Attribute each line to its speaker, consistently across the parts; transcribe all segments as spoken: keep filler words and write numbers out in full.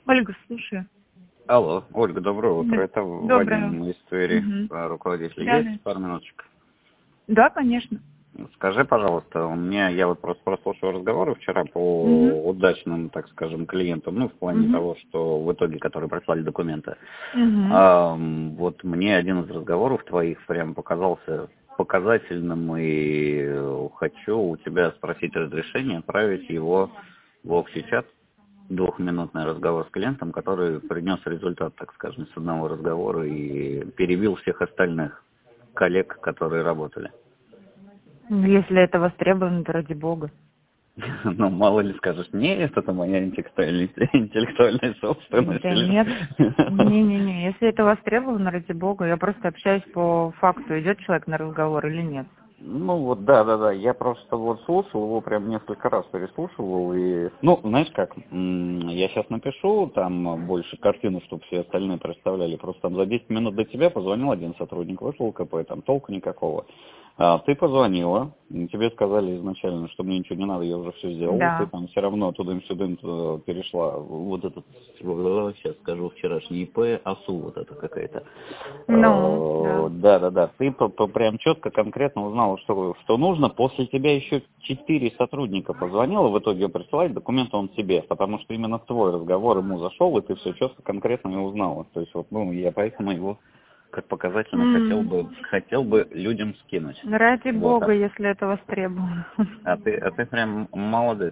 Speaker 1: Ольга, слушаю.
Speaker 2: Алло, Ольга, доброе утро.
Speaker 1: Да.
Speaker 2: Это
Speaker 1: Доброе.
Speaker 2: Вадим из Твери,
Speaker 1: Угу.
Speaker 2: руководитель.
Speaker 1: Да,
Speaker 2: Есть
Speaker 1: да.
Speaker 2: пару минуточек?
Speaker 1: Да, конечно.
Speaker 2: Скажи, пожалуйста, у меня, я вот просто прослушал разговоры вчера по
Speaker 1: Угу.
Speaker 2: удачным, так скажем, клиентам, ну, в плане
Speaker 1: Угу.
Speaker 2: того, что в итоге, которые прислали документы.
Speaker 1: Угу.
Speaker 2: А, вот мне один из разговоров твоих прям показался показательным, и э, хочу у тебя спросить разрешение отправить его в общий чат. Двухминутный разговор с клиентом, который принес результат, так скажем, с одного разговора и перебил всех остальных коллег, которые работали.
Speaker 1: Если это востребовано, то ради бога.
Speaker 2: Ну, мало ли скажешь, нет, это моя интеллектуальная, интеллектуальная собственность.
Speaker 1: Да
Speaker 2: Или...
Speaker 1: нет. Не-не-не, если это востребовано, ради бога, я просто общаюсь по факту, идет человек на разговор или нет.
Speaker 2: Ну вот, да, да, да, я просто вот слушал его прям несколько раз переслушивал, и, ну, знаешь как, м, я сейчас напишу там больше картину, чтобы все остальные представляли, просто там за десять минут до тебя позвонил один сотрудник, вышел КП, там толку никакого. А, ты позвонила, тебе сказали изначально, что мне ничего не надо, я уже все сделал, ты
Speaker 1: Да.
Speaker 2: там все равно туда-сюда перешла, вот этот, сейчас скажу, вчерашний ИП, АСУ вот это какая-то.
Speaker 1: Ну, да.
Speaker 2: Да, да, да, ты по, по, прям четко, конкретно узнала, что, что нужно, после тебя еще четыре сотрудника позвонило, в итоге присылать документы он тебе, потому что именно твой разговор ему зашел, и ты все четко, конкретно не узнала, то есть вот, ну, я поэтому его как показательно хотел
Speaker 1: М.
Speaker 2: бы, хотел бы людям скинуть.
Speaker 1: Ради
Speaker 2: Вот,
Speaker 1: бога,
Speaker 2: а,
Speaker 1: если это востребовано.
Speaker 2: а ты, а ты прям молодец.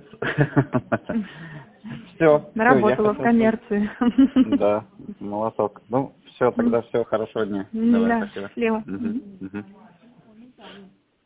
Speaker 2: Все, все, я
Speaker 1: Наработала в
Speaker 2: хотел, чтобы...
Speaker 1: коммерции.
Speaker 2: Да, молоток. Ну, все, тогда все, хорошего дня. Давай,
Speaker 1: Да,
Speaker 2: спасибо.
Speaker 1: счастливо.
Speaker 2: Мгм,
Speaker 1: Мгм.
Speaker 2: мгм.